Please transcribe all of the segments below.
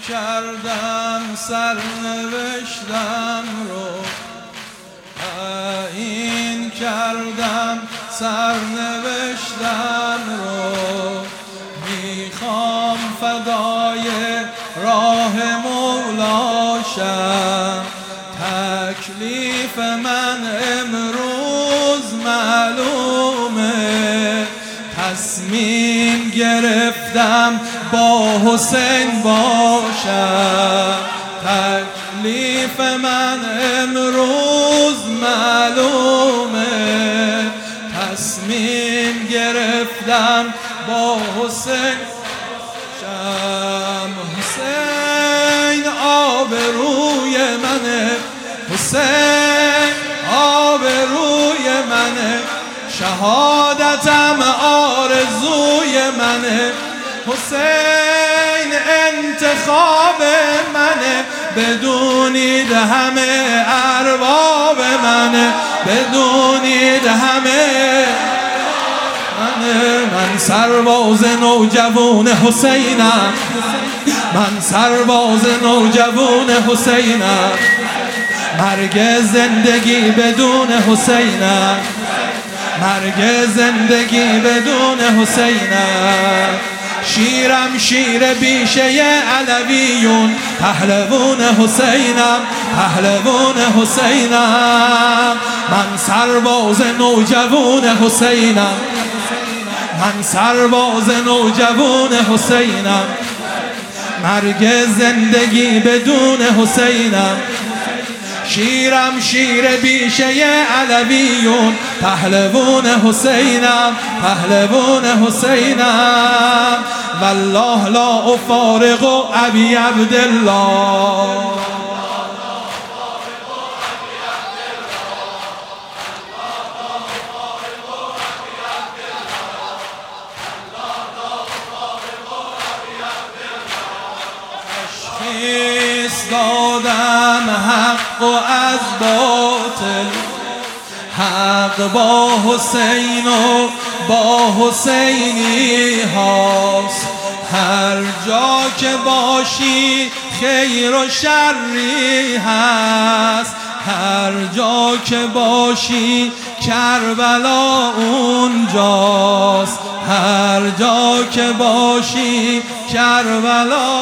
کردم سرنوشتم رو، تعیین کردم سرنوشتم رو، میخوام فدای راه مولاشم. تکلیف من امروز معلومه، تصمیم گرفتم با حسین باشم. تکلیف من امروز معلومه، تصمیم گرفتم با حسین باشم. حسین آبروی منه، حسین آبروی منه، شهادتم آرزوی منه. حسین انتخاب منه، بدونید همه ارباب منه، بدونید همه من سرباز نوجوان حسینم، من سرباز نوجوان حسینم. مرگ زندگی بدون حسینم، مرگ زندگی بدون حسینم. شیرم شیر بیشه علویون، پهلوان حسینم، پهلوان حسینم. من سرباز نوجوان حسینم، من سرباز نوجوان حسینم. مرگ زندگی بدون حسینم. شیرم شیر بیشه علویون، پهلوان حسینم، پهلوان حسینم. والله لا افارق ابی عبدالله. دادم حق و از باطل، حق با حسین و با حسینی هاست. هر جا که باشی خیر و شری هست، هر جا که باشی کربلا اونجاست، هر جا که باشی کربلا.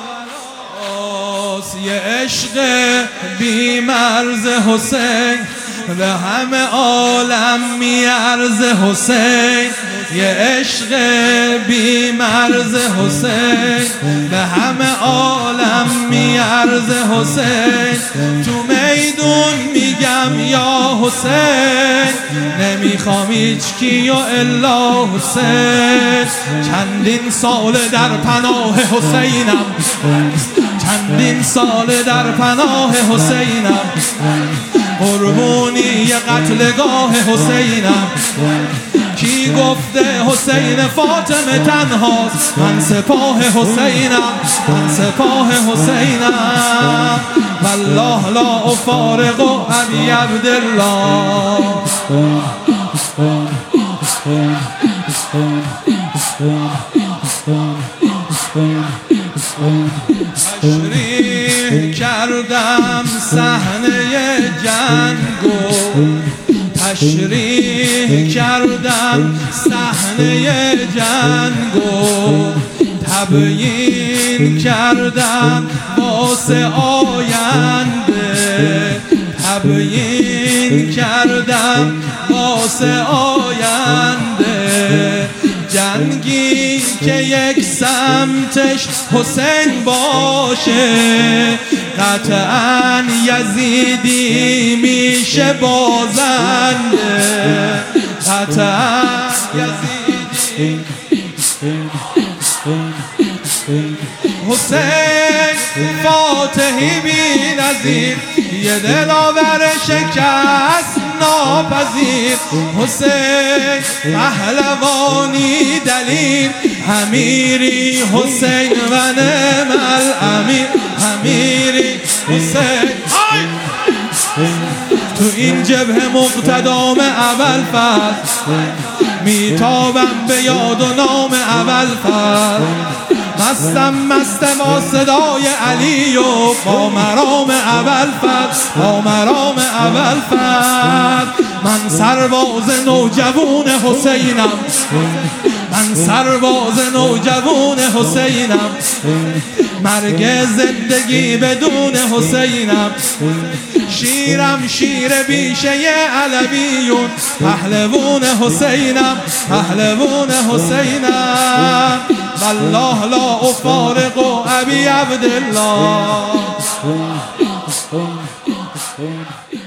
یه عشق بی مرز حسین به همه عالم میارز حسین. یه عشق بی مرز حسین به همه عالم میارز حسین. تو میدون میگم یا حسین، نمیخوام هیچ کیو الا حسین. چندین سال در پناه حسینم، چندین سال در پناه حسینم. قربونی قتلگاه حسینم. کی گفته حسین فاطمه تنهاست؟ من سپاه حسینم، من سپاه حسینم. والله لا افارق ابی عبدالله. تشریح کردم صحنه جنگو، تشریح کردم صحنه جنگو. تبیین کردم واسه آینده، تبیین کردم واسه آینده. جنگی که یک سمتش حسین باشه، قطعاً یزیدی میشه بازنده، قطعاً یزیدی. حسین فاتحی بی نظیر، یه دلاور شکست ناپذیر. حسین پهلوانی دلیر، امیری حسین و نعم الامیر. امیری حسین تو این جبهه مقتدام ابوالفضل میتابم به یاد و نام ابوالفضل مستم مست با صدای علی و با مرام ابوالفضل با مرام ابوالفضل من سرباز نوجوان حسینم من سرباز نوجوان حسینم مرگ زندگی بدون حسینم شیرم شیر بیشه علویون پهلوان حسینم پهلوان حسینم والله لا افارق ابی عبدالله